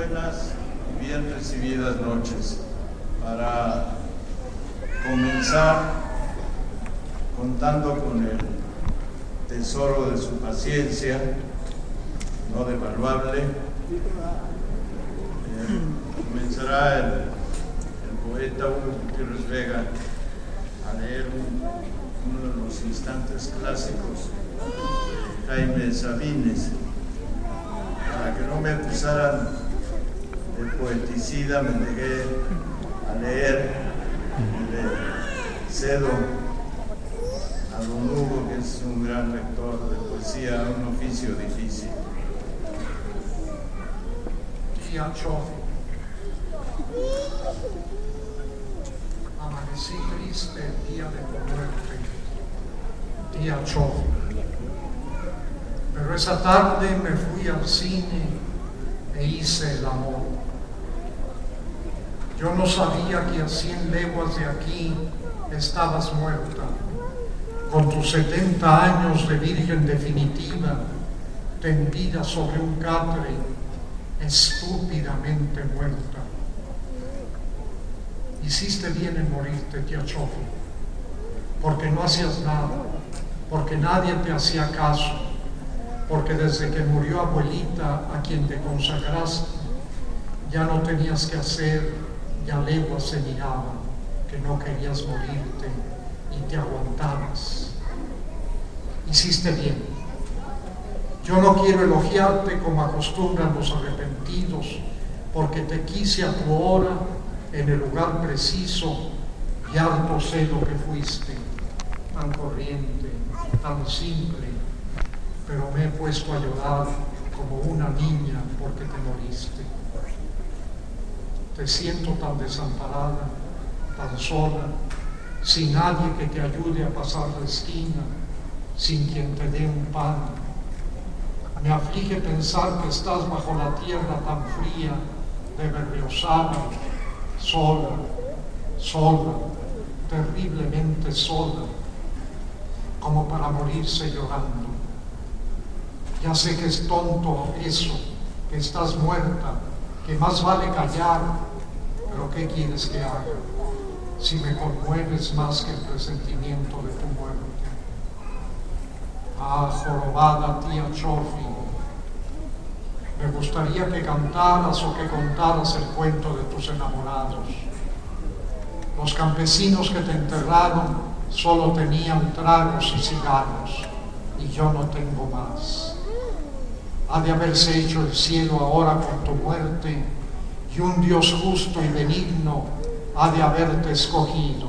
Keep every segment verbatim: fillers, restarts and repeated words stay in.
buenas y bien recibidas noches. Para comenzar contando con el tesoro de su paciencia, no devaluable, eh, comenzará el, el poeta Hugo Gutiérrez Vega a leer un, uno de los instantes clásicos de Jaime Sabines. Para que no me acusaran de poeticida, me negué a leer y le cedo a don Hugo, que es un gran lector de poesía, un oficio difícil. Día Chofi. Amanecí triste el día de tu muerte, día Chofi. Pero esa tarde me fui al cine e hice el amor. Yo no sabía que a cien leguas de aquí estabas muerta, con tus setenta años de virgen definitiva, tendida sobre un catre, estúpidamente muerta. Hiciste bien en morirte, tía Chofi, porque no hacías nada, porque nadie te hacía caso, porque desde que murió abuelita, a quien te consagraste, ya no tenías que hacer, ya leguas se miraban que no querías morirte y te aguantabas. Hiciste bien. Yo no quiero elogiarte como acostumbran los arrepentidos, porque te quise a tu hora, en el lugar preciso, y harto sé lo que fuiste, tan corriente, tan simple, pero me he puesto a llorar como una niña porque te moriste. Te siento tan desamparada, tan sola, sin nadie que te ayude a pasar la esquina, sin quien te dé un pan. Me aflige pensar que estás bajo la tierra tan fría de Berriozaba, sola, sola, terriblemente sola, como para morirse llorando. Ya sé que es tonto eso, que estás muerta, que más vale callar, pero ¿qué quieres que haga si me conmueves más que el presentimiento de tu muerte? Ah, jorobada tía Chofi, me gustaría que cantaras o que contaras el cuento de tus enamorados. Los campesinos que te enterraron solo tenían tragos y cigarros, y yo no tengo más. Ha de haberse hecho el cielo ahora con tu muerte, y un Dios justo y benigno ha de haberte escogido.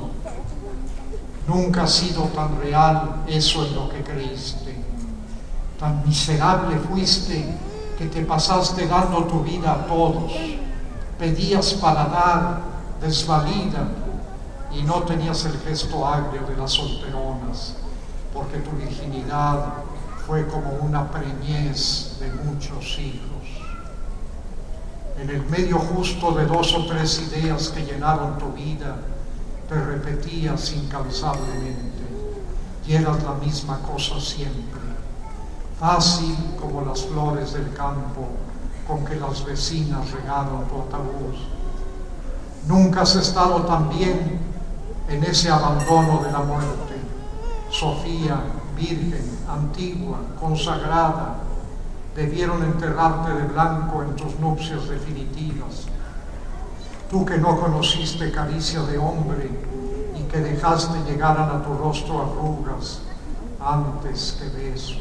Nunca ha sido tan real eso en lo que creíste. Tan miserable fuiste que te pasaste dando tu vida a todos. Pedías para dar, desvalida, y no tenías el gesto agrio de las solteronas, porque tu virginidad fue como una preñez de muchos hijos. En el medio justo de dos o tres ideas que llenaron tu vida, te repetías incansablemente, y eras la misma cosa siempre, fácil como las flores del campo con que las vecinas regaron tu ataúd. Nunca has estado tan bien en ese abandono de la muerte, Sofía, virgen, antigua, consagrada. Debieron enterrarte de blanco en tus nupcias definitivas. Tú que no conociste caricia de hombre y que dejaste llegaran a tu rostro arrugas antes que besos.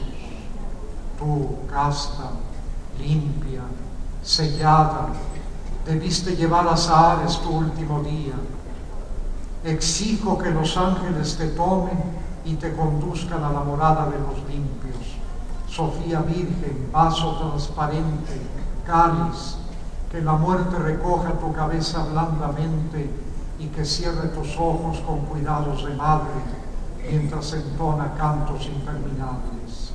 Tú, casta, limpia, sellada, debiste llevar a Sahares tu último día. Exijo que los ángeles te tomen y te conduzcan a la morada de los limpios. Sofía Virgen, vaso transparente, cáliz, que la muerte recoja tu cabeza blandamente y que cierre tus ojos con cuidados de madre mientras entona cantos interminables.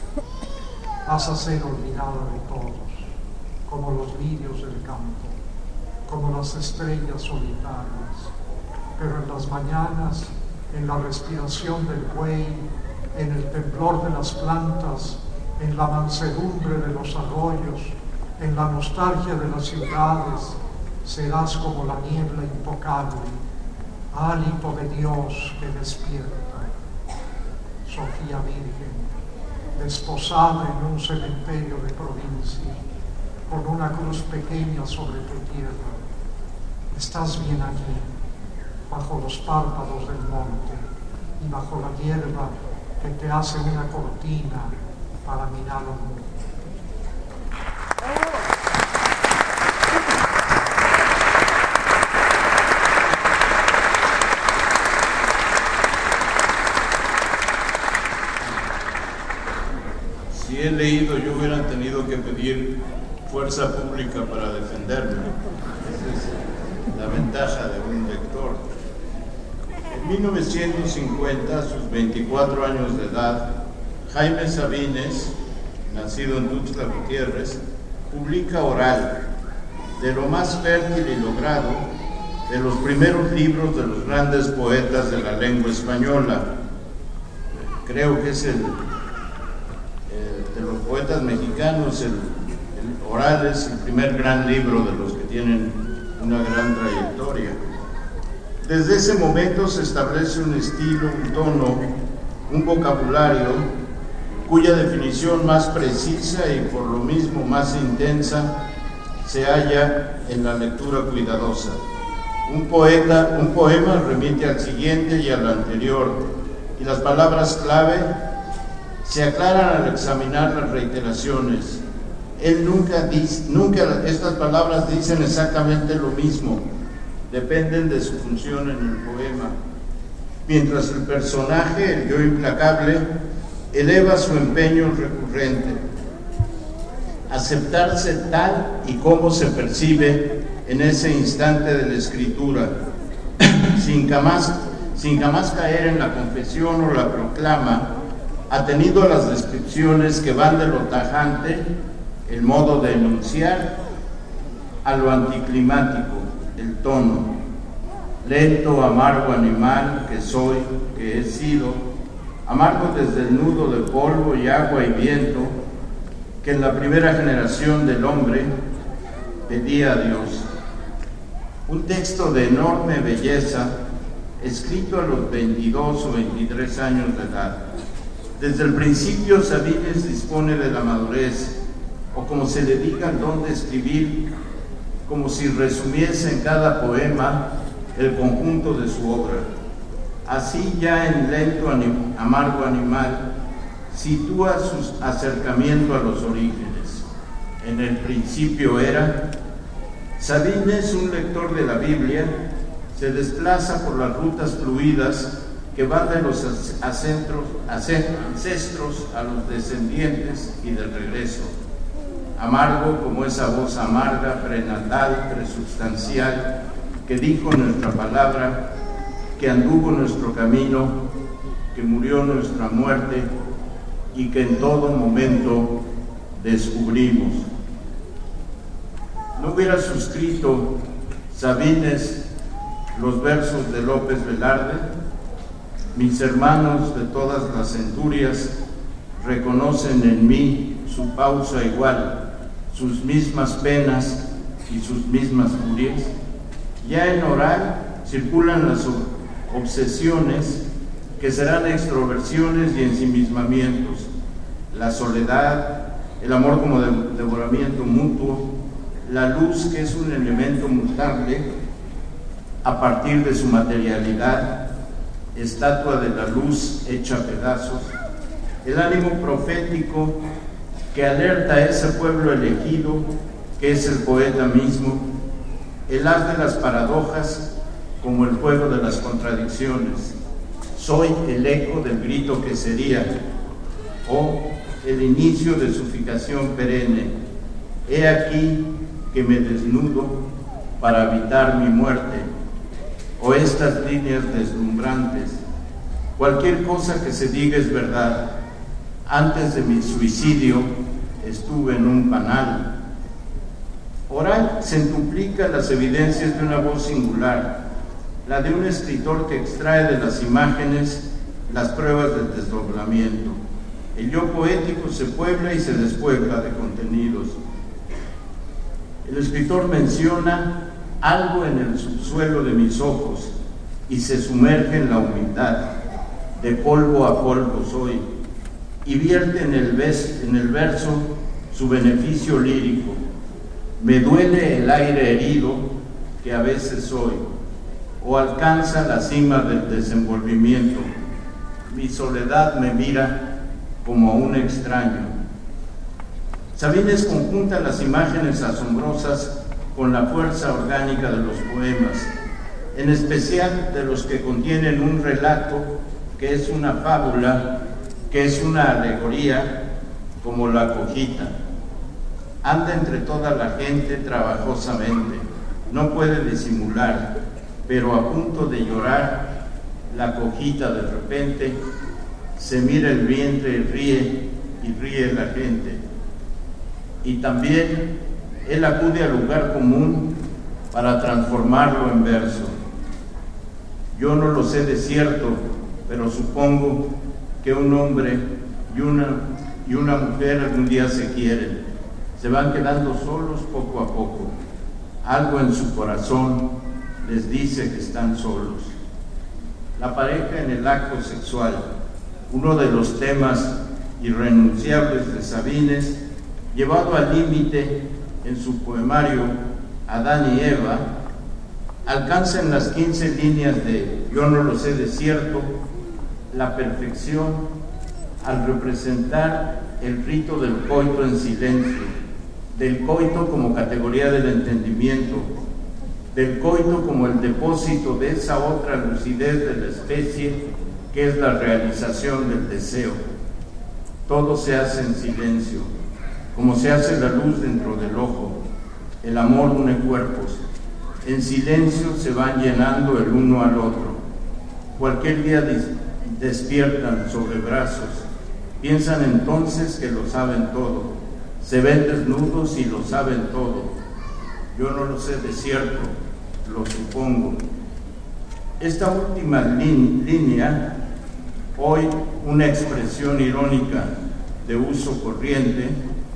Vas a ser olvidada de todos, como los lirios del campo, como las estrellas solitarias, pero en las mañanas, en la respiración del buey, en el temblor de las plantas, en la mansedumbre de los arroyos, En la nostalgia de las ciudades serás como la niebla impocable, hálito de Dios que despierta. Sofía Virgen, desposada en un cementerio de provincia, con una cruz pequeña sobre tu tierra, estás bien aquí, bajo los párpados del monte y bajo la hierba que te hace una cortina para mirar al mundo. Si he leído, yo hubiera tenido que pedir fuerza pública para defenderme. Esa es la ventaja de un lector. En mil novecientos cincuenta, a sus veinticuatro años de edad, Jaime Sabines, nacido en Tuxtla Gutiérrez, publica Oral, de lo más fértil y logrado de los primeros libros de los grandes poetas de la lengua española. Creo que es el, el de los poetas mexicanos, el, el Oral es el primer gran libro de los que tienen una gran trayectoria. Desde ese momento se establece un estilo, un tono, un vocabulario cuya definición más precisa y por lo mismo más intensa se halla en la lectura cuidadosa. Un poeta, un poema remite al siguiente y al anterior, y las palabras clave se aclaran al examinar las reiteraciones. Él nunca dice, nunca estas palabras dicen exactamente lo mismo, dependen de su función en el poema, mientras el personaje, el yo implacable, eleva su empeño recurrente, aceptarse tal y como se percibe en ese instante de la escritura, sin jamás, sin jamás caer en la confesión o la proclama, atenido a las descripciones que van de lo tajante, el modo de enunciar, a lo anticlimático, el tono. Lento, amargo animal que soy, que he sido, amargo desde el nudo de polvo y agua y viento, que en la primera generación del hombre pedía a Dios. Un texto de enorme belleza, escrito a los veintidós o veintitrés años de edad. Desde el principio Sabines dispone de la madurez, o como se le diga el don de escribir, como si resumiese en cada poema el conjunto de su obra. Así ya en Lento, anim, amargo animal, sitúa su acercamiento a los orígenes. En el principio era. Sabines, un lector de la Biblia, se desplaza por las rutas fluidas que van de los ancestros, ancestros a los descendientes y del regreso. Amargo como esa voz amarga, prenatal, presubstancial, que dijo nuestra palabra, que anduvo nuestro camino, que murió nuestra muerte y que en todo momento descubrimos. No hubiera suscrito Sabines los versos de López Velarde. Mis hermanos de todas las centurias reconocen en mí su pausa igual, sus mismas penas y sus mismas furias. Ya en Oral circulan las obsesiones que serán extroversiones y ensimismamientos, la soledad, el amor como devoramiento mutuo, la luz que es un elemento mutable a partir de su materialidad, estatua de la luz hecha pedazos, el ánimo profético que alerta a ese pueblo elegido que es el poeta mismo, el haz de las paradojas como el fuego de las contradicciones. Soy el eco del grito que sería, o el inicio de su fijación perenne. He aquí que me desnudo para evitar mi muerte, o estas líneas deslumbrantes. Cualquier cosa que se diga es verdad. Antes de mi suicidio estuve en un panal. Oral centuplica las evidencias de una voz singular, la de un escritor que extrae de las imágenes las pruebas del desdoblamiento. El yo poético se puebla y se despuebla de contenidos. El escritor menciona algo en el subsuelo de mis ojos y se sumerge en la humildad. De polvo a polvo soy, y vierte en el, ves, en el verso su beneficio lírico. Me duele el aire herido que a veces soy, o alcanza la cima del desenvolvimiento. Mi soledad me mira como a un extraño. Sabines conjunta las imágenes asombrosas con la fuerza orgánica de los poemas, en especial de los que contienen un relato que es una fábula, que es una alegoría, como la cojita. Anda entre toda la gente trabajosamente, no puede disimular, pero a punto de llorar, la cojita de repente se mira el vientre y ríe, y ríe la gente. Y también él acude al lugar común para transformarlo en verso. Yo no lo sé de cierto, pero supongo que un hombre y una, y una mujer algún día se quieren, se van quedando solos poco a poco. Algo en su corazón les dice que están solos. La pareja en el acto sexual, uno de los temas irrenunciables de Sabines, llevado al límite en su poemario Adán y Eva, alcanza en las quince líneas de Yo no lo sé de cierto la perfección al representar el rito del coito en silencio, del coito como categoría del entendimiento, del coito como el depósito de esa otra lucidez de la especie que es la realización del deseo. Todo se hace en silencio, como se hace la luz dentro del ojo. El amor une cuerpos. En silencio se van llenando el uno al otro. Cualquier día despiertan sobre brazos. Piensan entonces que lo saben todo. Se ven desnudos y lo saben todo. Yo no lo sé de cierto, lo supongo. Esta última línea, hoy una expresión irónica de uso corriente,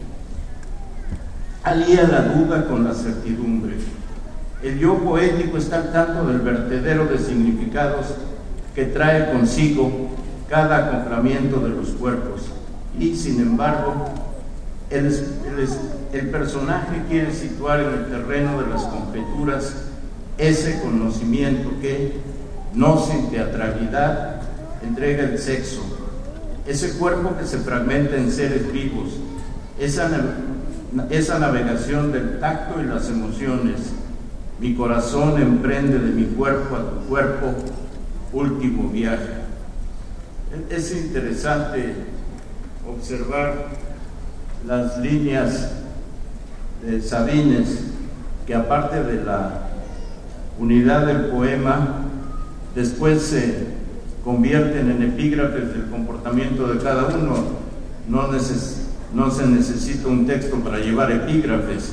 alía la duda con la certidumbre. El yo poético está al tanto del vertedero de significados que trae consigo cada acoplamiento de los cuerpos y, sin embargo, el, el, el personaje quiere situar en el terreno de las conjeturas ese conocimiento que, no sin teatralidad, entrega el sexo, ese cuerpo que se fragmenta en seres vivos, esa, esa navegación del tacto y las emociones. Mi corazón emprende de mi cuerpo a tu cuerpo, último viaje. Es interesante observar las líneas de Sabines, que aparte de la unidad del poema, después se convierten en epígrafes del comportamiento de cada uno. No, neces- no se necesita un texto para llevar epígrafes.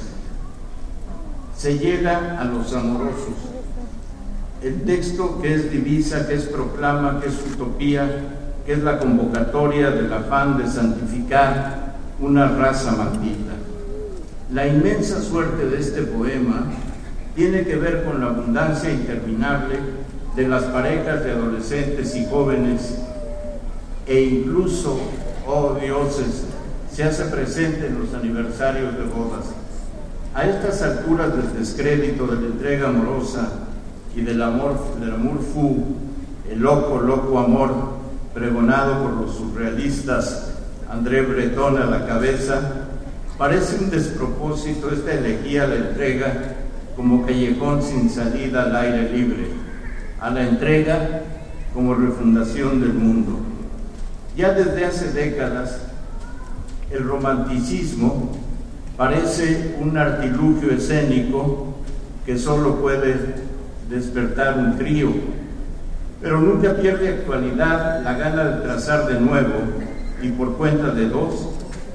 Se llega a los amorosos. El texto que es divisa, que es proclama, que es utopía, que es la convocatoria del afán de santificar una raza maldita. La inmensa suerte de este poema tiene que ver con la abundancia interminable de las parejas de adolescentes y jóvenes, e incluso, oh dioses, se hace presente en los aniversarios de bodas. A estas alturas del descrédito de la entrega amorosa y del amor, del amor fou, el loco, loco amor, pregonado por los surrealistas André Breton a la cabeza, parece un despropósito esta elegía a la entrega como callejón sin salida al aire libre, a la entrega como refundación del mundo. Ya desde hace décadas, el romanticismo parece un artilugio escénico que solo puede despertar un trío, pero nunca pierde actualidad la gana de trazar de nuevo y por cuenta de dos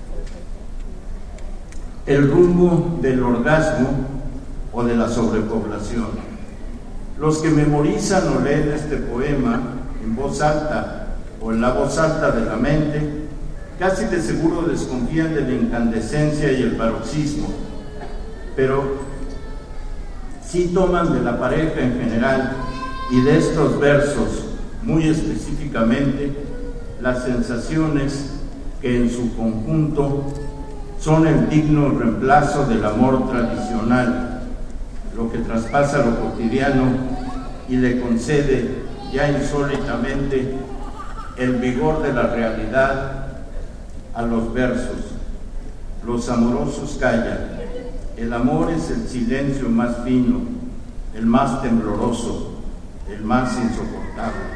el rumbo del orgasmo o de la sobrepoblación. Los que memorizan o leen este poema en voz alta o en la voz alta de la mente casi de seguro desconfían de la incandescencia y el paroxismo, pero sí toman de la pareja en general y de estos versos muy específicamente las sensaciones que en su conjunto son el digno reemplazo del amor tradicional, lo que traspasa lo cotidiano y le concede ya insólitamente el vigor de la realidad a los versos. Los amorosos callan. El amor es el silencio más fino, el más tembloroso, el más insoportable.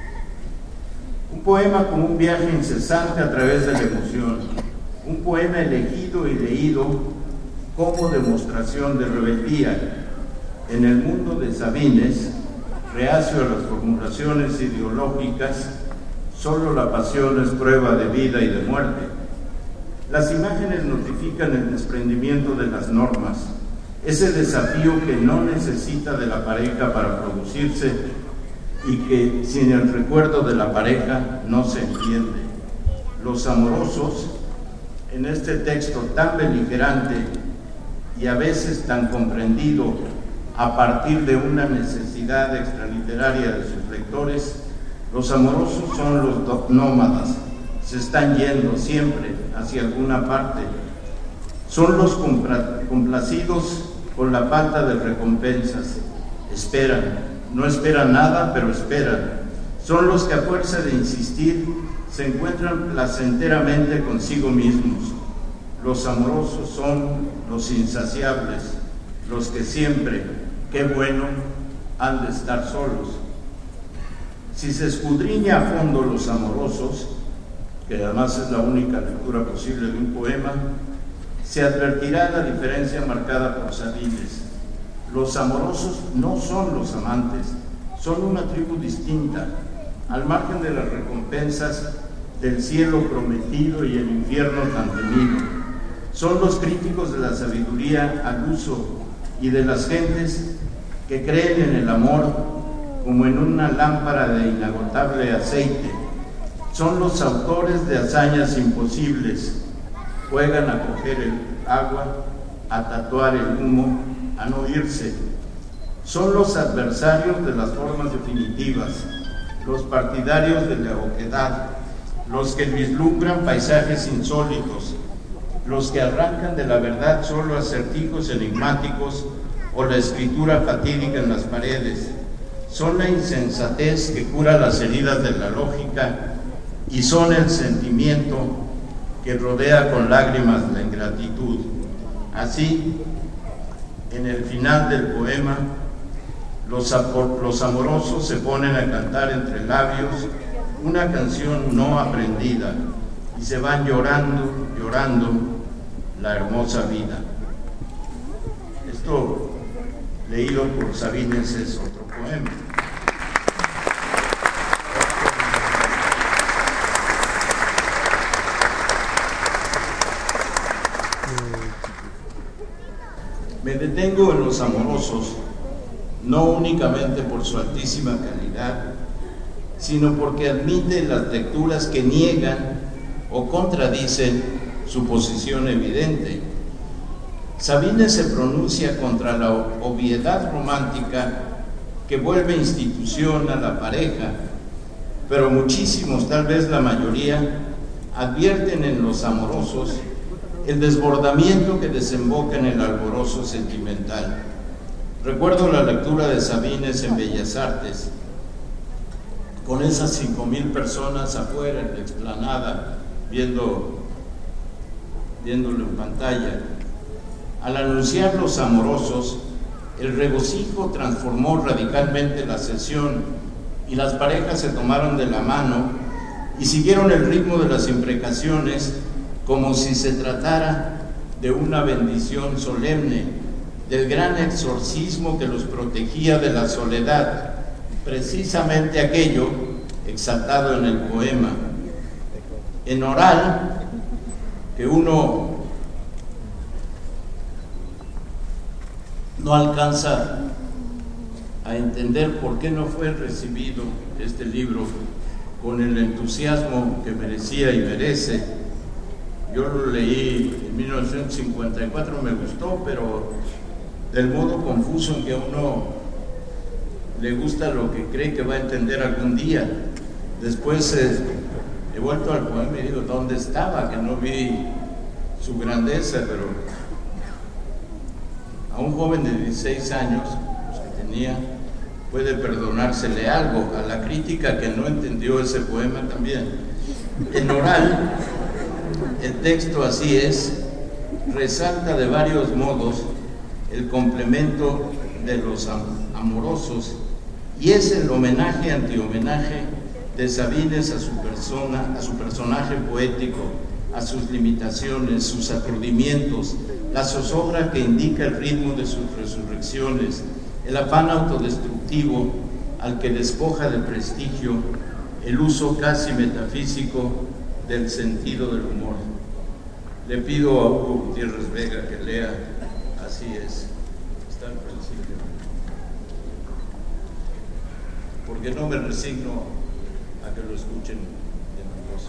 Un poema como un viaje incesante a través de la emoción, un poema elegido y leído como demostración de rebeldía en el mundo de Sabines, reacio a las formulaciones ideológicas. Solo la pasión es prueba de vida y de muerte. Las imágenes notifican el desprendimiento de las normas, ese desafío que no necesita de la pareja para producirse y que sin el recuerdo de la pareja no se entiende. Los amorosos, en este texto tan beligerante y a veces tan comprendido a partir de una necesidad extraliteraria de sus lectores, los amorosos son los nómadas, se están yendo siempre hacia alguna parte. Son los complacidos con la falta de recompensas. Esperan, no esperan nada, pero esperan. Son los que a fuerza de insistir se encuentran placenteramente consigo mismos. Los amorosos son los insaciables, los que siempre, qué bueno, han de estar solos. Si se escudriña a fondo los amorosos, que además es la única lectura posible de un poema, se advertirá la diferencia marcada por Sabines. Los amorosos no son los amantes, son una tribu distinta, al margen de las recompensas del cielo prometido y el infierno tan temido. Son los críticos de la sabiduría al uso y de las gentes que creen en el amor como en una lámpara de inagotable aceite. Son los autores de hazañas imposibles. Juegan a coger el agua, a tatuar el humo, a no irse. Son los adversarios de las formas definitivas, los partidarios de la oquedad, los que vislumbran paisajes insólitos, los que arrancan de la verdad solo acertijos enigmáticos o la escritura fatídica en las paredes. Son la insensatez que cura las heridas de la lógica y son el sentimiento que rodea con lágrimas la ingratitud. Así, en el final del poema, los, los amorosos se ponen a cantar entre labios una canción no aprendida y se van llorando, llorando la hermosa vida. Esto, leído por Sabines, es otro poema. Me detengo en los amorosos, no únicamente por su altísima calidad, sino porque admite las lecturas que niegan o contradicen su posición evidente. Sabines se pronuncia contra la obviedad romántica que vuelve institución a la pareja, pero muchísimos, tal vez la mayoría, advierten en los amorosos el desbordamiento que desemboca en el alborozo sentimental. Recuerdo la lectura de Sabines en Bellas Artes, con esas cinco mil personas afuera en la explanada, viendo, viéndolo en pantalla. Al anunciar los amorosos, el regocijo transformó radicalmente la sesión y las parejas se tomaron de la mano y siguieron el ritmo de las imprecaciones como si se tratara de una bendición solemne, del gran exorcismo que los protegía de la soledad, precisamente aquello exaltado en el poema. En oral, que uno no alcanza a entender por qué no fue recibido este libro con el entusiasmo que merecía y merece. Yo lo leí en mil novecientos cincuenta y cuatro, me gustó, pero del modo confuso en que a uno le gusta lo que cree que va a entender algún día. Después eh, he vuelto al poema y digo, ¿dónde estaba? Que no vi su grandeza, pero a un joven de dieciséis años, los que tenía, puede perdonársele algo. A la crítica que no entendió ese poema también. En oral, el texto así es, resalta de varios modos el complemento de los amorosos y es el homenaje antihomenaje de Sabines a su persona, a su personaje poético, a sus limitaciones, sus aturdimientos, la zozobra que indica el ritmo de sus resurrecciones, el afán autodestructivo al que despoja de prestigio el uso casi metafísico del sentido del humor. Le pido a Hugo Gutiérrez Vega que lea Así es, está al principio, porque no me resigno a que lo escuchen de mi voz.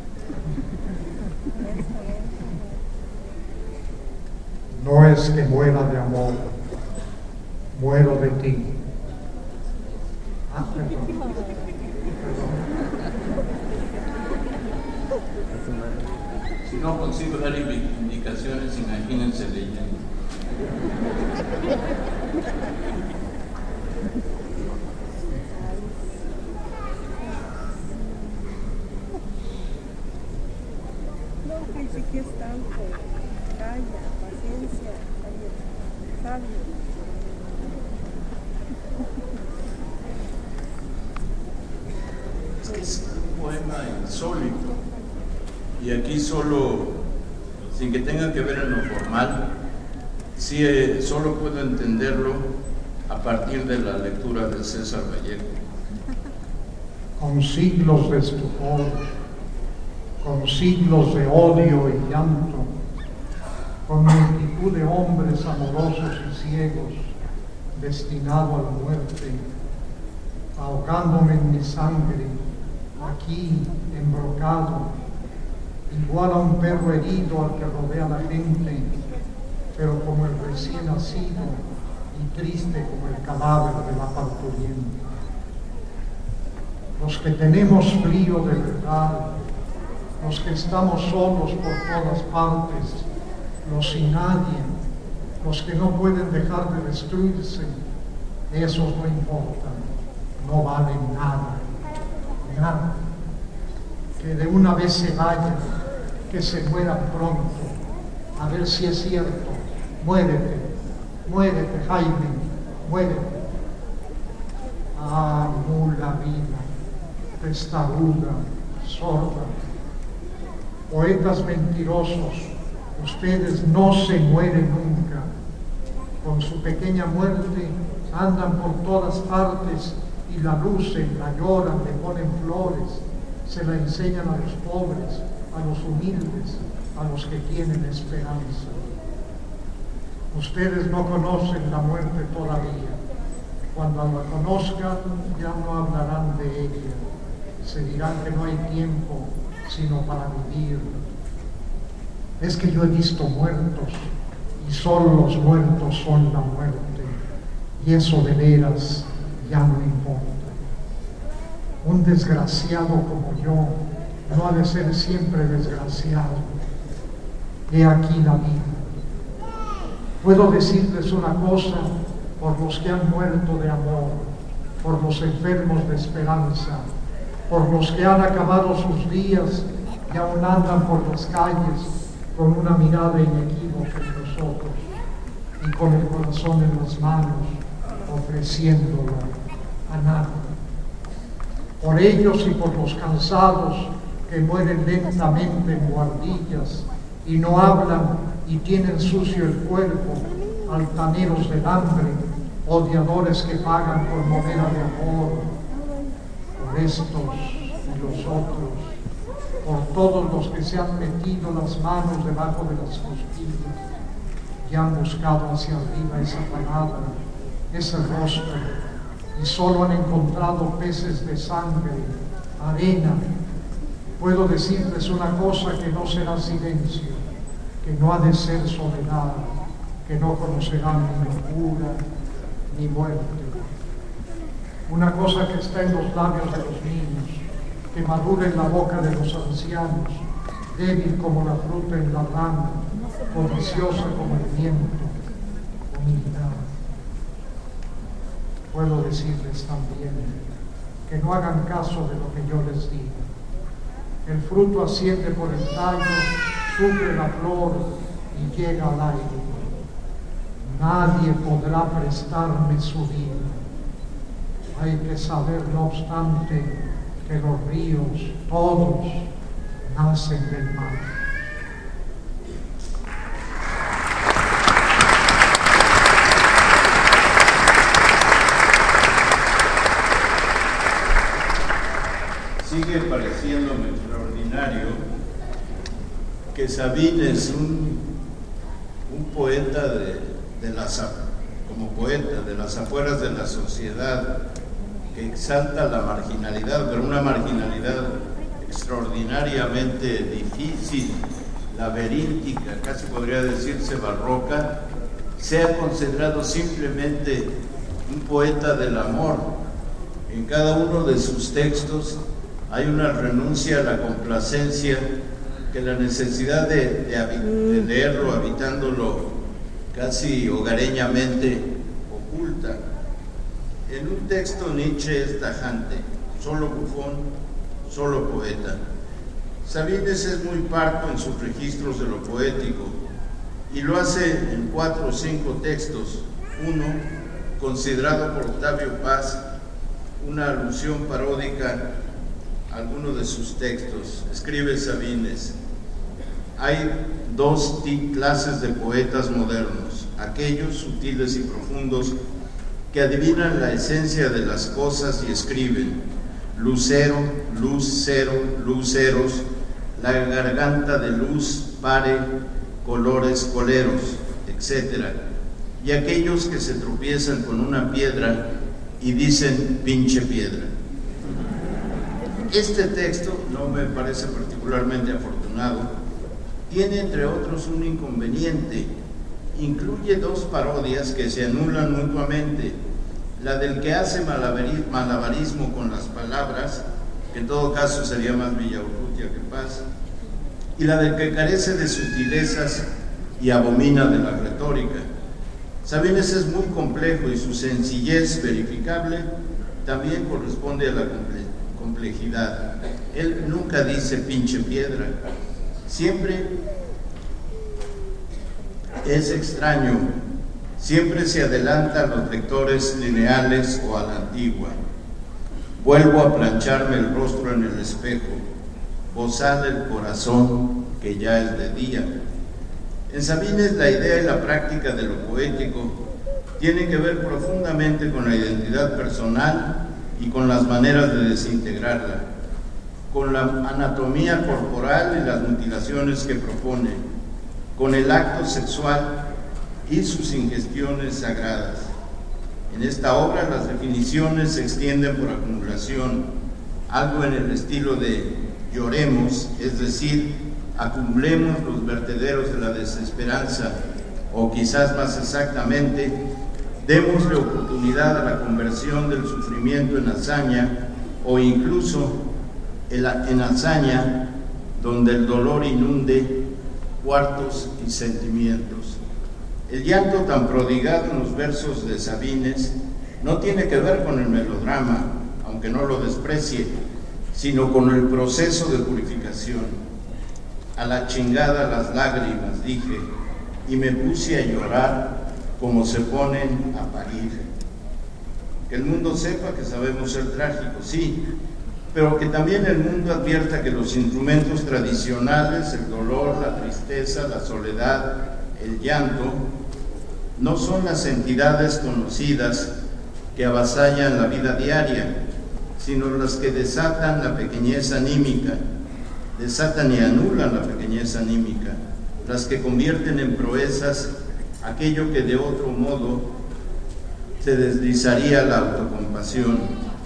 No es que muera de amor, muero de ti. Ah, perdón. Perdón. Si no consigo dar indicaciones, imagínense leyendo. No, dice que es tanto. Calla, paciencia, sabio. Es que es un poema insólito. Y aquí solo, sin que tenga que ver en lo formal, sí, eh, solo puedo entenderlo a partir de la lectura de César Vallejo. Con siglos de estupor, con siglos de odio y llanto, con multitud de hombres amorosos y ciegos, destinado a la muerte, ahogándome en mi sangre, aquí embrocado, igual a un perro herido al que rodea la gente, pero como el recién nacido y triste como el cadáver de la parturienta. Los que tenemos frío de verdad, los que estamos solos por todas partes, los sin nadie, los que no pueden dejar de destruirse, esos no importan, no valen nada, nada. Que de una vez se vayan, que se mueran pronto, a ver si es cierto. Muérete, muérete, Jaime, muérete. Ah, mula vida, testaruda, sorda. Poetas mentirosos, ustedes no se mueren nunca. Con su pequeña muerte andan por todas partes y la lucen, la lloran, le ponen flores, se la enseñan a los pobres, a los humildes, a los que tienen esperanza. Ustedes no conocen la muerte todavía. Cuando la conozcan, ya no hablarán de ella. Se dirán que no hay tiempo sino para vivir. Es que yo he visto muertos y solo los muertos son la muerte. Y eso de veras ya no importa. Un desgraciado como yo no ha de ser siempre desgraciado. He aquí la vida. Puedo decirles una cosa por los que han muerto de amor, por los enfermos de esperanza, por los que han acabado sus días y aún andan por las calles con una mirada inequívoca en los ojos y con el corazón en las manos, ofreciéndolo a nada. Por ellos y por los cansados que mueren lentamente en guardillas y no hablan y tienen sucio el cuerpo, altaneros del hambre, odiadores que pagan por moneda de amor, por estos y los otros, por todos los que se han metido las manos debajo de las costillas y han buscado hacia arriba esa palabra, ese rostro, y solo han encontrado peces de sangre, arena. Puedo decirles una cosa que no será silencio, que no ha de ser soledad, que que no conocerán ni locura ni muerte. Una cosa que está en los labios de los niños, que madura en la boca de los ancianos, débil como la fruta en la rama, codiciosa como el viento, humildad. Puedo decirles también que no hagan caso de lo que yo les diga. El fruto asciende por el tallo, sube la flor y llega al aire. Nadie podrá prestarme su vida. Hay que saber, no obstante, que los ríos, todos, nacen del mar. Sigue pareciéndome extraordinario que Sabines, un, un poeta de, de las, como poeta de las afueras de la sociedad, que exalta la marginalidad, pero una marginalidad extraordinariamente difícil, laberíntica, casi podría decirse barroca, sea considerado simplemente un poeta del amor. En cada uno de sus textos hay una renuncia a la complacencia que la necesidad de, de, de leerlo, habitándolo casi hogareñamente, oculta. En un texto Nietzsche es tajante: solo bufón, solo poeta. Sabines es muy parco en sus registros de lo poético y lo hace en cuatro o cinco textos. Uno, considerado por Octavio Paz una alusión paródica a alguno de sus textos. Escribe Sabines: hay dos clases de poetas modernos, aquellos sutiles y profundos que adivinan la esencia de las cosas y escriben: lucero, luz cero, luceros, la garganta de luz, pare, colores, coleros, etcétera. Y aquellos que se tropiezan con una piedra y dicen: pinche piedra. Este texto no me parece particularmente afortunado. Tiene, entre otros, un inconveniente. Incluye dos parodias que se anulan mutuamente: la del que hace malabarismo con las palabras, que en todo caso sería más Villaurrutia que Paz, y la del que carece de sutilezas y abomina de la retórica. Sabines es muy complejo y su sencillez verificable también corresponde a la complejidad. Él nunca dice pinche piedra, siempre es extraño, siempre se adelanta a los lectores lineales o a la antigua. Vuelvo a plancharme el rostro en el espejo, bozal el corazón que ya es de día. En Sabines la idea y la práctica de lo poético tienen que ver profundamente con la identidad personal y con las maneras de desintegrarla, con la anatomía corporal y las mutilaciones que propone, con el acto sexual y sus ingestiones sagradas. En esta obra las definiciones se extienden por acumulación, algo en el estilo de lloremos, es decir, acumulemos los vertederos de la desesperanza, o quizás más exactamente, démosle oportunidad a la conversión del sufrimiento en hazaña, o incluso en hazaña donde el dolor inunde cuartos y sentimientos. El llanto tan prodigado en los versos de Sabines no tiene que ver con el melodrama, aunque no lo desprecie, sino con el proceso de purificación. A la chingada las lágrimas, dije, y me puse a llorar como se ponen a parir. Que el mundo sepa que sabemos ser trágicos, sí, pero que también el mundo advierta que los instrumentos tradicionales, el dolor, la tristeza, la soledad, el llanto, no son las entidades conocidas que avasallan la vida diaria, sino las que desatan la pequeñez anímica, desatan y anulan la pequeñez anímica, las que convierten en proezas aquello que de otro modo se deslizaría la autocompasión.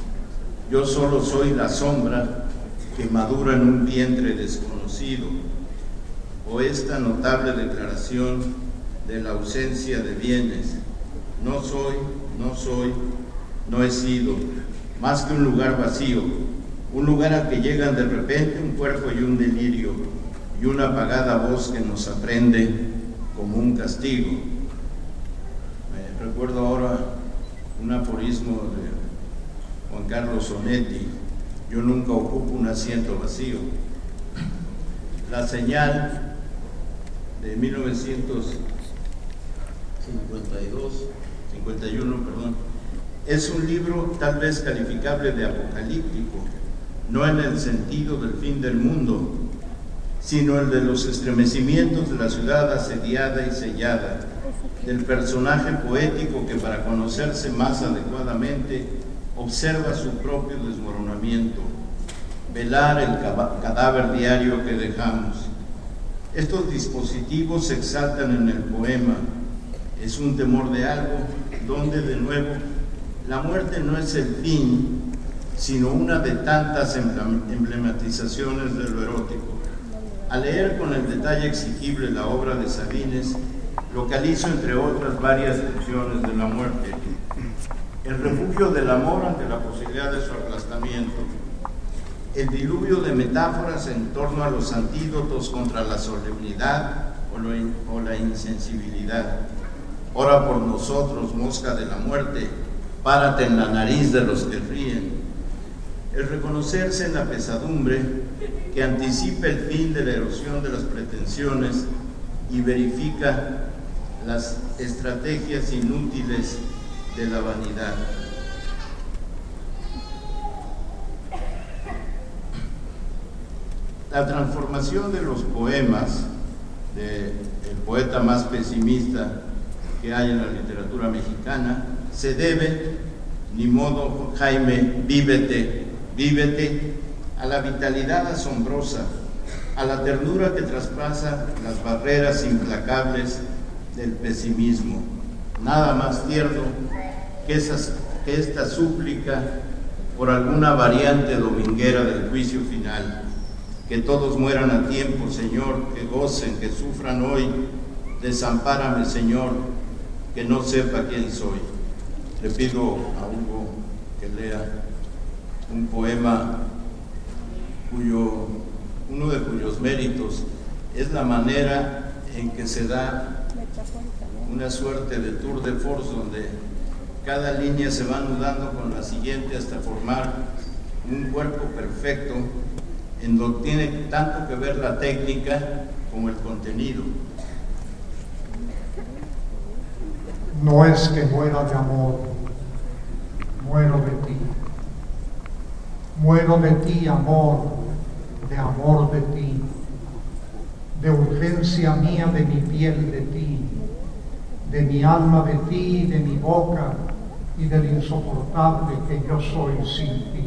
Yo solo soy la sombra que madura en un vientre desconocido. O esta notable declaración de la ausencia de bienes. No soy, no soy, no he sido, más que un lugar vacío, un lugar al que llegan de repente un cuerpo y un delirio, y una apagada voz que nos aprende como un castigo. Me recuerdo ahora un aforismo de Juan Carlos Onetti: yo nunca ocupo un asiento vacío. La Señal, de mil novecientos cincuenta y dos, cincuenta y uno, perdón, es un libro tal vez calificable de apocalíptico, no en el sentido del fin del mundo, sino el de los estremecimientos de la ciudad asediada y sellada, del personaje poético que, para conocerse más adecuadamente, observa su propio desmoronamiento, velar el cadáver diario que dejamos. Estos dispositivos se exaltan en el poema. Es un temor de algo donde, de nuevo, la muerte no es el fin, sino una de tantas emblematizaciones de lo erótico. Al leer con el detalle exigible la obra de Sabines, localizo, entre otras, varias funciones de la muerte: el refugio del amor ante la posibilidad de su aplastamiento, el diluvio de metáforas en torno a los antídotos contra la solemnidad o, lo in, o la insensibilidad. Ora por nosotros, mosca de la muerte, párate en la nariz de los que ríen. El reconocerse en la pesadumbre que anticipa el fin de la erosión de las pretensiones y verifica las estrategias inútiles de la vanidad. La transformación de los poemas del poeta más pesimista que hay en la literatura mexicana se debe, ni modo, Jaime, vívete, vívete, a la vitalidad asombrosa, a la ternura que traspasa las barreras implacables del pesimismo. Nada más tierno que, esas, que esta súplica por alguna variante dominguera del juicio final. Que todos mueran a tiempo, Señor, que gocen, que sufran hoy. Desampárame, Señor, que no sepa quién soy. Le pido a Hugo que lea un poema cuyo, uno de cuyos méritos es la manera en que se da una suerte de tour de force, donde cada línea se va anudando con la siguiente hasta formar un cuerpo perfecto, en donde tiene tanto que ver la técnica como el contenido. No es que muera de amor, muero de ti. Muero de ti, amor, de amor de ti, de urgencia mía, de mi piel de ti, de mi alma de ti, de mi boca y del insoportable que yo soy sin ti.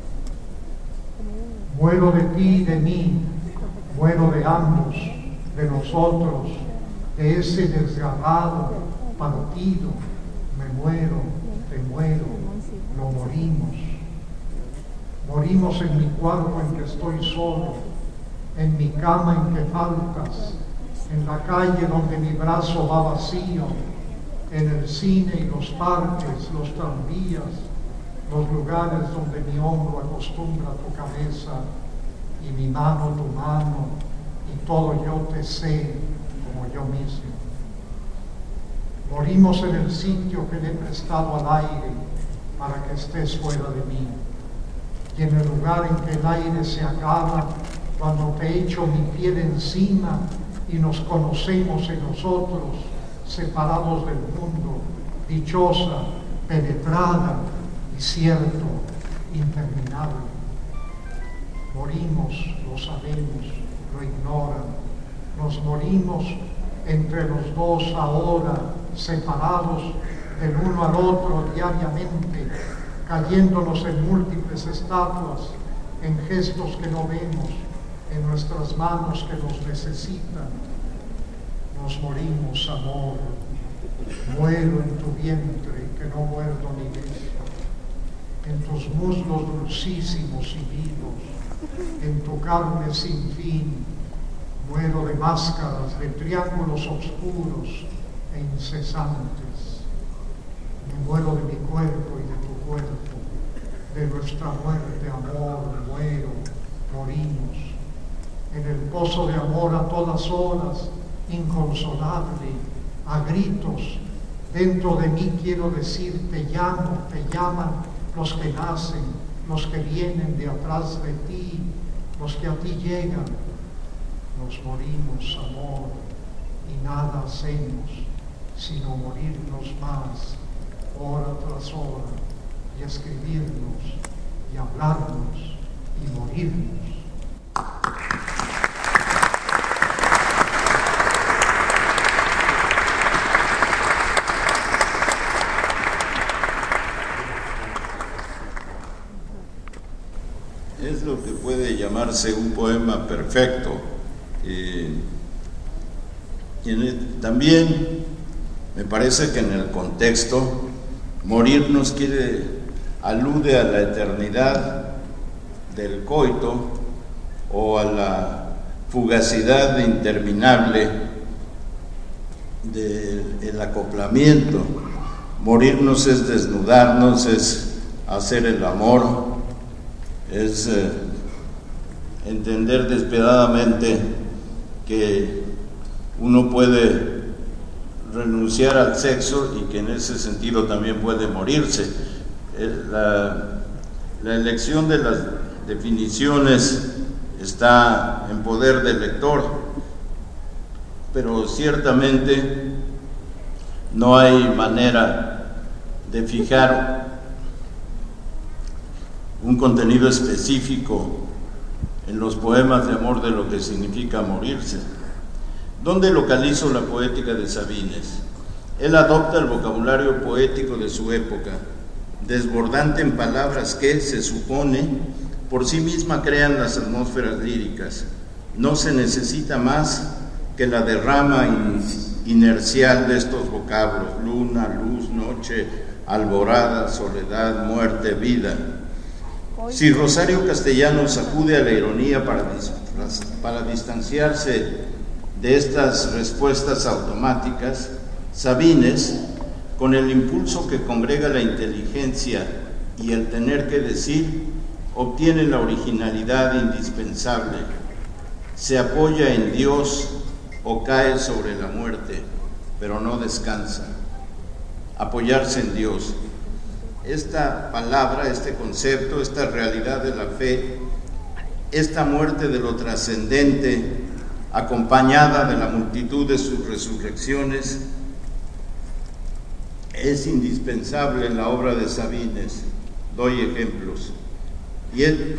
Muero de ti, de mí, muero de ambos, de nosotros, de ese desgarrado partido. Me muero, te muero, lo morimos. Morimos en mi cuarto en que estoy solo, en mi cama en que faltas, en la calle donde mi brazo va vacío, en el cine y los parques, los tranvías, los lugares donde mi hombro acostumbra tu cabeza y mi mano tu mano, y todo yo te sé como yo mismo. Morimos en el sitio que le he prestado al aire para que estés fuera de mí, y en el lugar en que el aire se acaba cuando te echo mi piel encima y nos conocemos en nosotros, separados del mundo, dichosa, penetrada y cierto, interminable. Morimos, lo sabemos, lo ignoran. Nos morimos entre los dos ahora, separados del uno al otro diariamente, cayéndonos en múltiples estatuas, en gestos que no vemos, en nuestras manos que nos necesitan. Nos morimos, amor. Muero en tu vientre que no muerdo ni beso, en tus muslos dulcísimos y vivos, en tu carne sin fin. Muero de máscaras, de triángulos oscuros, e incesantes. Me muero de mi cuerpo y de tu cuerpo, de nuestra muerte, amor, muero, morimos. En el pozo de amor a todas horas, inconsolable, a gritos, dentro de mí quiero decir, te llamo, te llaman los que nacen, los que vienen de atrás de ti, los que a ti llegan. Nos morimos, amor, y nada hacemos, sino morirnos más, hora tras hora, y escribirnos, y hablarnos, y morirnos. Es lo que puede llamarse un poema perfecto. Eh, y en el, también me parece que en el contexto, morirnos quiere, alude a la eternidad del coito o a la fugacidad interminable del acoplamiento. Morirnos es desnudarnos, es hacer el amor, es eh, entender despiadadamente que uno puede renunciar al sexo y que en ese sentido también puede morirse. La, la elección de las definiciones está en poder del lector, pero ciertamente no hay manera de fijar un contenido específico en los poemas de amor de lo que significa morirse. ¿Dónde localizo la poética de Sabines? Él adopta el vocabulario poético de su época, desbordante en palabras que, se supone, por sí misma crean las atmósferas líricas. No se necesita más que la derrama inercial de estos vocablos: luna, luz, noche, alborada, soledad, muerte, vida. Si Rosario Castellanos acude a la ironía para, para distanciarse de estas respuestas automáticas, Sabines, con el impulso que congrega la inteligencia y el tener que decir, obtiene la originalidad indispensable. Se apoya en Dios o cae sobre la muerte, pero no descansa. Apoyarse en Dios. Esta palabra, este concepto, esta realidad de la fe, esta muerte de lo trascendente, acompañada de la multitud de sus resurrecciones, es indispensable en la obra de Sabines. Doy ejemplos. Y, él,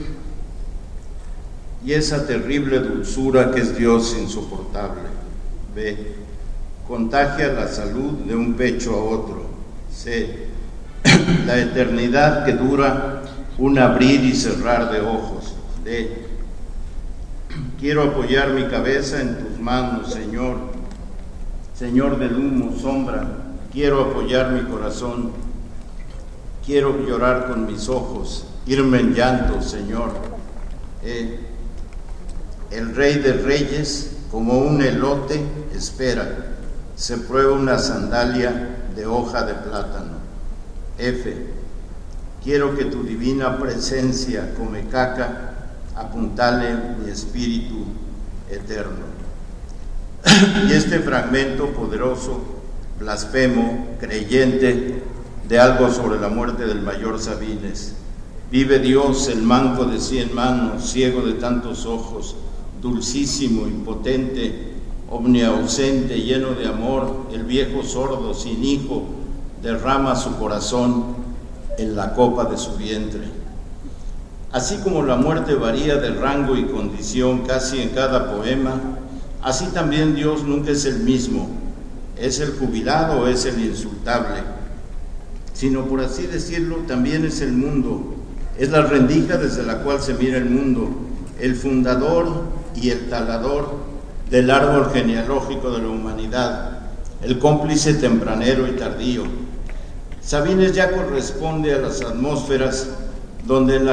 y esa terrible dulzura que es Dios insoportable. B. Contagia la salud de un pecho a otro. C. La eternidad que dura un abrir y cerrar de ojos. D. Quiero apoyar mi cabeza en tus manos, Señor, Señor del humo, sombra. Quiero apoyar mi corazón. Quiero llorar con mis ojos, irme en llanto, Señor. E. El Rey de Reyes, como un elote, espera. Se prueba una sandalia de hoja de plátano. F. Quiero que tu divina presencia come caca apuntale mi espíritu eterno. Y este fragmento poderoso, blasfemo, creyente de algo sobre la muerte del mayor Sabines. Vive Dios, el manco de cien manos, ciego de tantos ojos, dulcísimo, impotente, omniausente, lleno de amor, el viejo sordo, sin hijo, derrama su corazón en la copa de su vientre. Así como la muerte varía de rango y condición casi en cada poema, así también Dios nunca es el mismo, es el jubilado o es el insultable, sino, por así decirlo, también es el mundo, es la rendija desde la cual se mira el mundo, el fundador y el talador del árbol genealógico de la humanidad, el cómplice tempranero y tardío. Sabines ya corresponde a las atmósferas donde el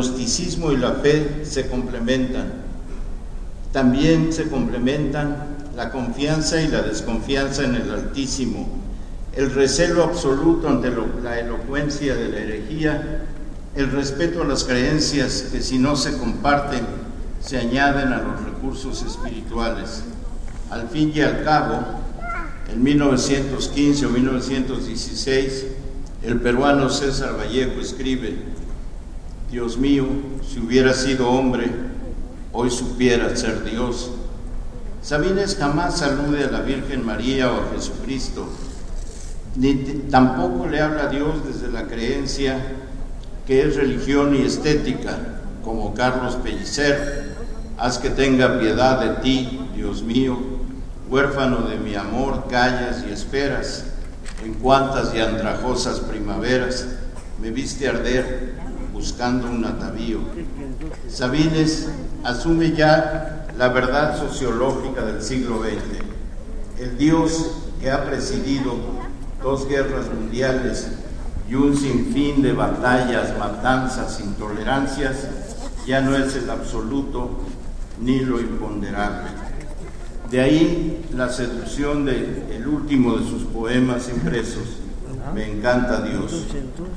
agnosticismo y la fe se complementan. También se complementan la confianza y la desconfianza en el Altísimo, el recelo absoluto ante lo, la elocuencia de la herejía, el respeto a las creencias que, si no se comparten, se añaden a los recursos espirituales. Al fin y al cabo, en mil novecientos quince o mil novecientos dieciséis, el peruano César Vallejo escribe: Dios mío, si hubiera sido hombre, hoy supiera ser Dios. Sabines jamás alude a la Virgen María o a Jesucristo, ni tampoco le habla a Dios desde la creencia que es religión y estética, como Carlos Pellicer: haz que tenga piedad de ti, Dios mío, huérfano de mi amor, callas y esperas, en cuantas y andrajosas primaveras me viste arder buscando un atavío. Sabines asume ya la verdad sociológica del siglo veinte. El Dios que ha presidido dos guerras mundiales y un sinfín de batallas, matanzas, intolerancias, ya no es el absoluto ni lo imponderable. De ahí la seducción de el último de sus poemas impresos, Me encanta Dios.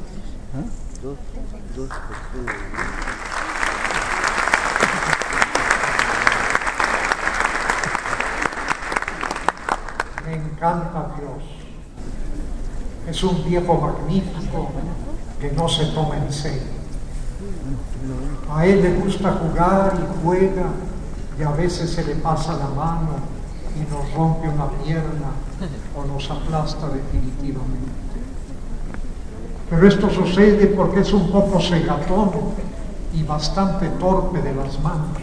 Me encanta Dios. Es un viejo magnífico que no se toma en serio. A él le gusta jugar y juega, y a veces se le pasa la mano y nos rompe una pierna o nos aplasta definitivamente. Pero esto sucede porque es un poco cegatón y bastante torpe de las manos.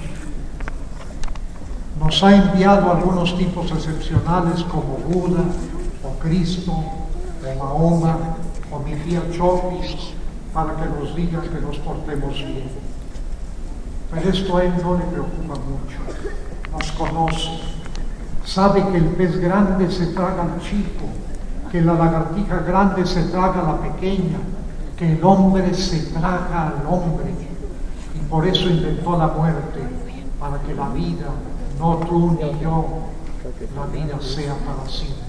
Nos ha enviado algunos tipos excepcionales como Buda o Cristo o Mahoma o mi tía Chopis para que nos diga que nos portemos bien. Pero esto a él no le preocupa mucho. Nos conoce. Sabe que el pez grande se traga al chico, que la lagartija grande se traga a la pequeña, que el hombre se traga al hombre. Y por eso inventó la muerte, para que la vida, no tú ni yo, la vida sea para siempre.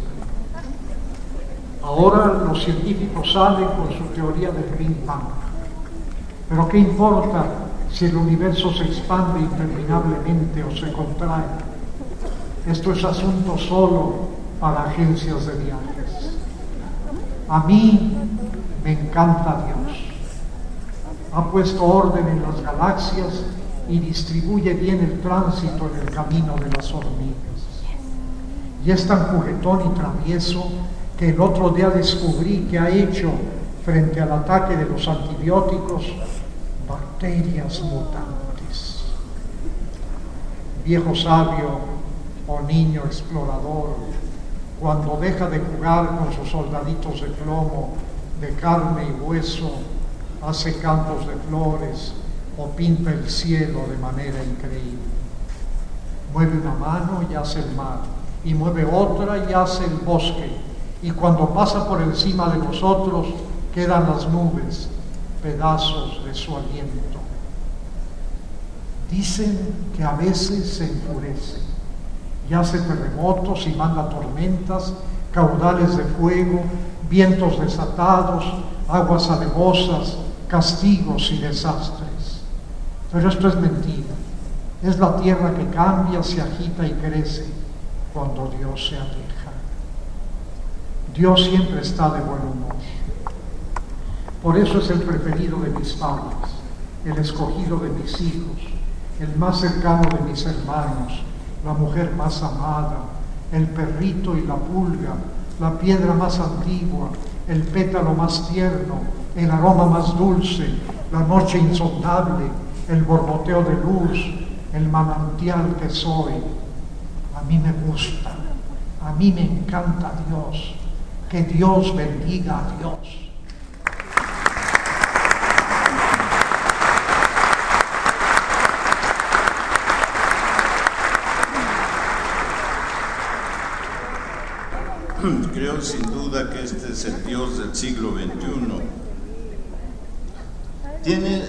Ahora los científicos salen con su teoría del Big Bang. Pero ¿qué importa si el universo se expande interminablemente o se contrae? Esto es asunto solo para agencias de viajes. A mí me encanta Dios. Ha puesto orden en las galaxias y distribuye bien el tránsito en el camino de las hormigas. Y es tan juguetón y travieso que el otro día descubrí que ha hecho, frente al ataque de los antibióticos, bacterias mutantes. Viejo sabio o niño explorador, cuando deja de jugar con sus soldaditos de plomo, de carne y hueso, hace campos de flores o pinta el cielo de manera increíble. Mueve una mano y hace el mar, y mueve otra y hace el bosque, y cuando pasa por encima de nosotros quedan las nubes, pedazos de su aliento. Dicen que a veces se enfurece y hace terremotos y manda tormentas, caudales de fuego, vientos desatados, aguas alevosas, castigos y desastres. Pero esto es mentira. Es la tierra que cambia, se agita y crece cuando Dios se aleja. Dios siempre está de buen humor. Por eso es el preferido de mis padres, el escogido de mis hijos, el más cercano de mis hermanos, la mujer más amada, el perrito y la pulga, la piedra más antigua, el pétalo más tierno, el aroma más dulce, la noche insondable, el borboteo de luz, el manantial que soy. A mí me gusta, a mí me encanta Dios. Que Dios bendiga a Dios. Creo sin duda que este es el Dios del siglo veintiuno. Tiene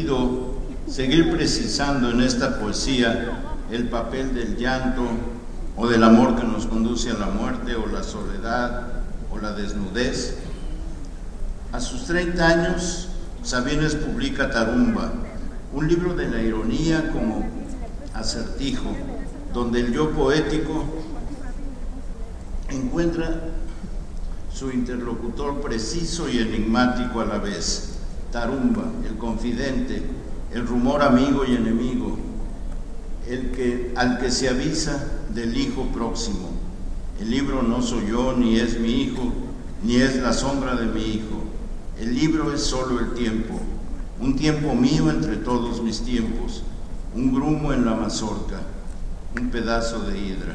sentido seguir precisando en esta poesía el papel del llanto, o del amor que nos conduce a la muerte, o la soledad, o la desnudez. A sus treinta años, Sabines publica Tarumba, un libro de la ironía como acertijo, donde el yo poético encuentra su interlocutor preciso y enigmático a la vez. Tarumba, el confidente, el rumor amigo y enemigo, el que, al que se avisa del hijo próximo. El libro no soy yo, ni es mi hijo, ni es la sombra de mi hijo. El libro es solo el tiempo, un tiempo mío entre todos mis tiempos, un grumo en la mazorca, un pedazo de hidra.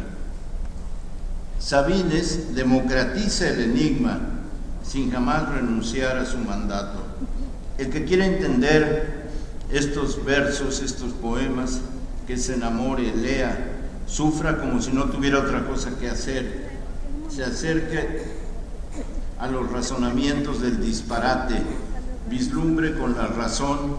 Sabines democratiza el enigma sin jamás renunciar a su mandato. El que quiera entender estos versos, estos poemas, que se enamore, lea, sufra como si no tuviera otra cosa que hacer, se acerque a los razonamientos del disparate, vislumbre con la razón,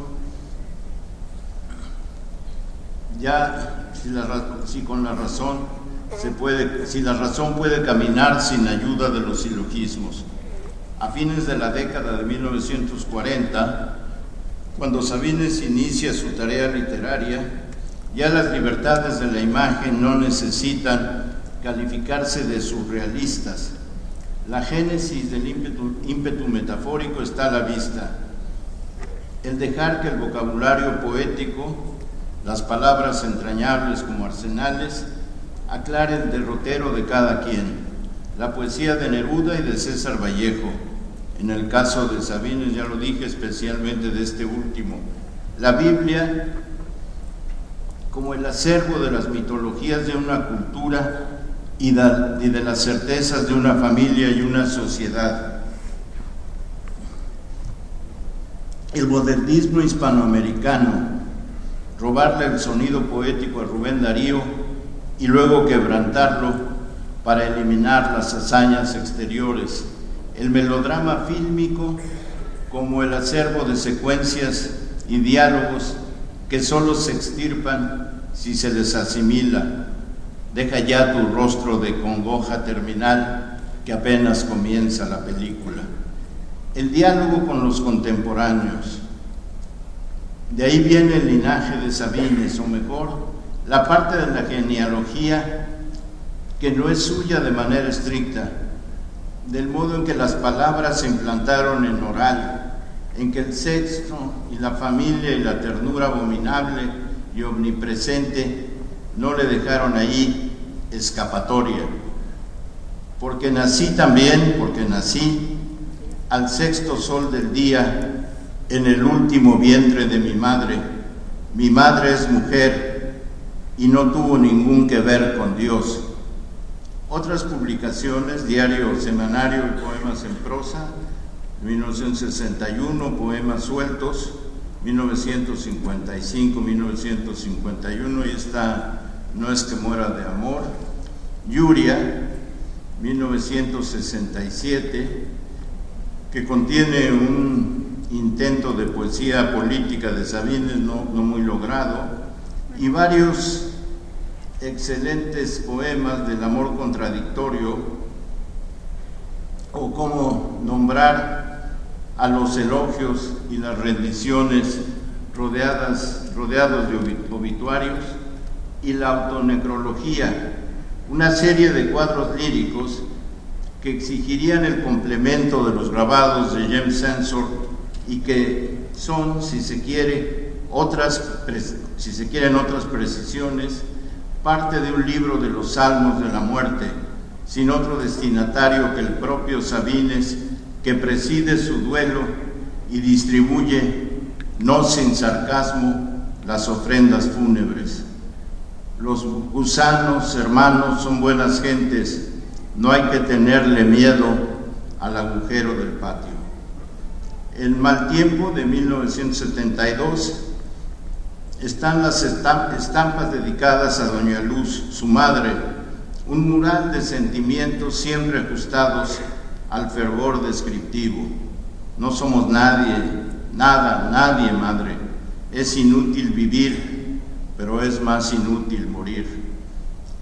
ya si, la, si con la razón se puede, si la razón puede caminar sin ayuda de los silogismos. A fines de la década de mil novecientos cuarenta, cuando Sabines inicia su tarea literaria, ya las libertades de la imagen no necesitan calificarse de surrealistas. La génesis del ímpetu, ímpetu metafórico está a la vista. El dejar que el vocabulario poético, las palabras entrañables como arsenales, aclare el derrotero de cada quien. La poesía de Neruda y de César Vallejo. En el caso de Sabines, ya lo dije, especialmente de este último. La Biblia como el acervo de las mitologías de una cultura y de, y de las certezas de una familia y una sociedad. El modernismo hispanoamericano, robarle el sonido poético a Rubén Darío y luego quebrantarlo para eliminar las hazañas exteriores. El melodrama fílmico como el acervo de secuencias y diálogos que solo se extirpan si se les asimila. Deja ya tu rostro de congoja terminal que apenas comienza la película. El diálogo con los contemporáneos. De ahí viene el linaje de Sabines, o mejor, la parte de la genealogía que no es suya de manera estricta, del modo en que las palabras se implantaron en oral, en que el sexo y la familia y la ternura abominable y omnipresente no le dejaron ahí escapatoria. Porque nací también, porque nací al sexto sol del día en el último vientre de mi madre. Mi madre es mujer y no tuvo ningún que ver con Dios. Otras publicaciones, diario semanario y poemas en prosa, mil novecientos sesenta y uno, poemas sueltos, mil novecientos cincuenta y cinco, mil novecientos cincuenta y uno, y esta No es que muera de amor. Yuria, mil novecientos sesenta y siete, que contiene un intento de poesía política de Sabines, no, no muy logrado, y varios excelentes poemas del amor contradictorio, o cómo nombrar a los elogios y las rendiciones rodeadas, rodeados de obituarios, y la autonecrología, una serie de cuadros líricos que exigirían el complemento de los grabados de James Ensor y que son, si se quiere, otras, si se quieren otras precisiones, parte de un libro de los Salmos de la Muerte, sin otro destinatario que el propio Sabines, que preside su duelo y distribuye, no sin sarcasmo, las ofrendas fúnebres. Los gusanos, hermanos, son buenas gentes, no hay que tenerle miedo al agujero del patio. El mal tiempo de mil novecientos setenta y dos están las estampas dedicadas a Doña Luz, su madre, un mural de sentimientos siempre ajustados al fervor descriptivo. No somos nadie, nada, nadie, madre. Es inútil vivir, pero es más inútil morir.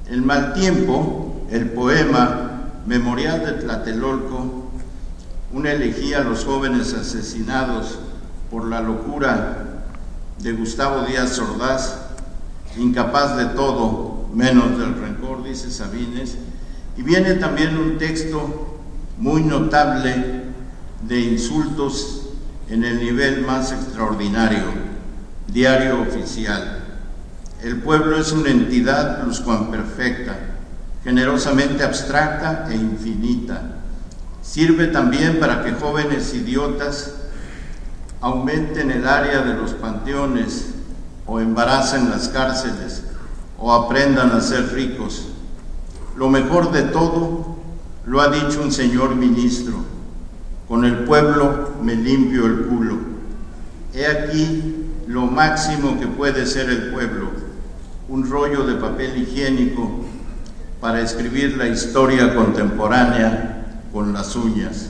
El mal tiempo, el poema Memorial de Tlatelolco, una elegía a los jóvenes asesinados por la locura de Gustavo Díaz Ordaz, incapaz de todo menos del rencor, dice Sabines, y viene también un texto muy notable de insultos en el nivel más extraordinario, Diario Oficial. El pueblo es una entidad pluscuamperfecta, generosamente abstracta e infinita. Sirve también para que jóvenes idiotas aumenten el área de los panteones o embaracen las cárceles o aprendan a ser ricos. Lo mejor de todo lo ha dicho un señor ministro: con el pueblo me limpio el culo. He aquí lo máximo que puede ser el pueblo: un rollo de papel higiénico para escribir la historia contemporánea con las uñas.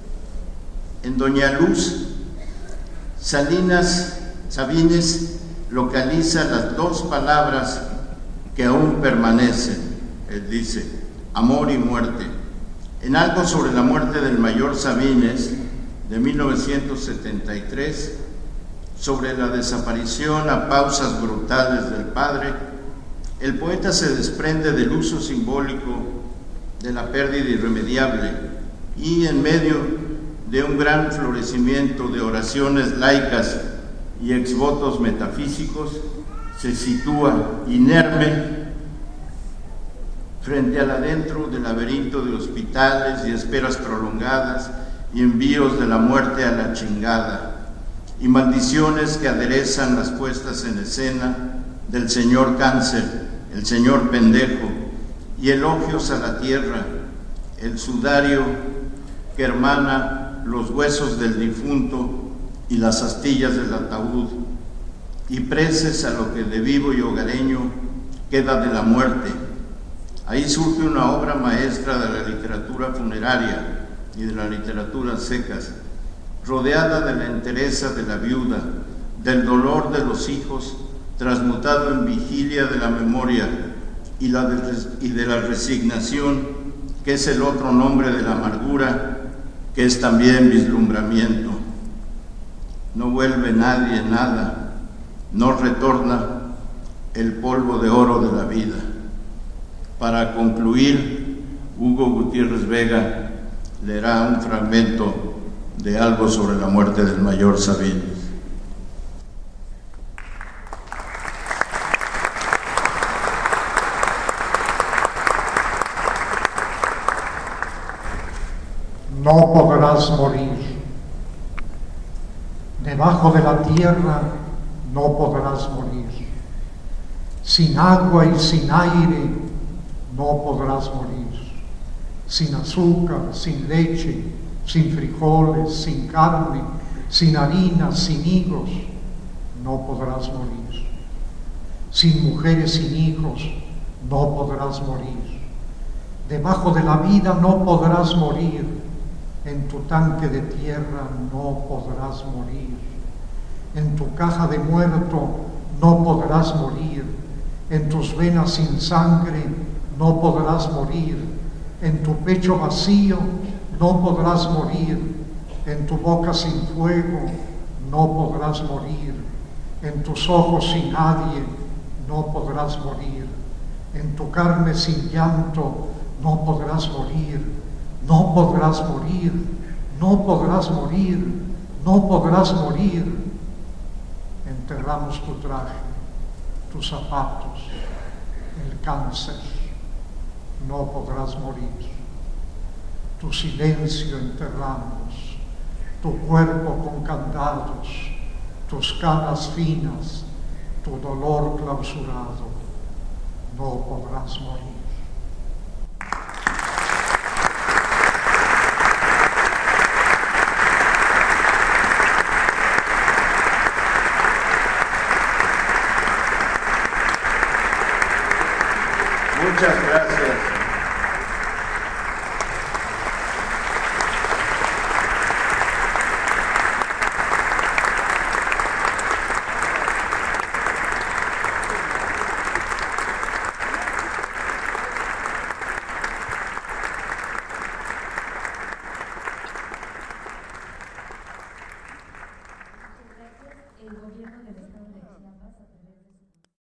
En Doña Luz, Salinas Sabines localiza las dos palabras que aún permanecen. Él dice: amor y muerte. En Algo sobre la muerte del mayor Sabines, de mil novecientos setenta y tres, sobre la desaparición a pausas brutales del padre, el poeta se desprende del uso simbólico de la pérdida irremediable y, en medio de un gran florecimiento de oraciones laicas y exvotos metafísicos, se sitúa inerme frente al adentro del laberinto de hospitales y esperas prolongadas y envíos de la muerte a la chingada, y maldiciones que aderezan las puestas en escena del señor cáncer, el señor pendejo, y elogios a la tierra, el sudario que hermana los huesos del difunto y las astillas del ataúd, y preces a lo que de vivo y hogareño queda de la muerte. Ahí surge una obra maestra de la literatura funeraria y de la literatura secas, rodeada de la entereza de la viuda, del dolor de los hijos, transmutado en vigilia de la memoria y, la de, y de la resignación, que es el otro nombre de la amargura, que es también vislumbramiento. No vuelve nadie nada, no retorna el polvo de oro de la vida. Para concluir, Hugo Gutiérrez Vega leerá un fragmento de Algo sobre la muerte del mayor Sabines. No podrás morir. Debajo de la tierra no podrás morir. Sin agua y sin aire no podrás morir. Sin azúcar, sin leche, sin frijoles, sin carne, sin harina, sin higos, no podrás morir. Sin mujeres, sin hijos, no podrás morir. Debajo de la vida no podrás morir. En tu tanque de tierra no podrás morir. En tu caja de muerto no podrás morir. En tus venas sin sangre no podrás morir. En tu pecho vacío no podrás morir. En tu boca sin fuego no podrás morir. En tus ojos sin nadie no podrás morir. En tu carne sin llanto no podrás morir. No podrás morir, no podrás morir, no podrás morir. Enterramos tu traje, tus zapatos, el cáncer. No podrás morir. Tu silencio enterramos, tu cuerpo con candados, tus canas finas, tu dolor clausurado. No podrás morir. Muchas gracias.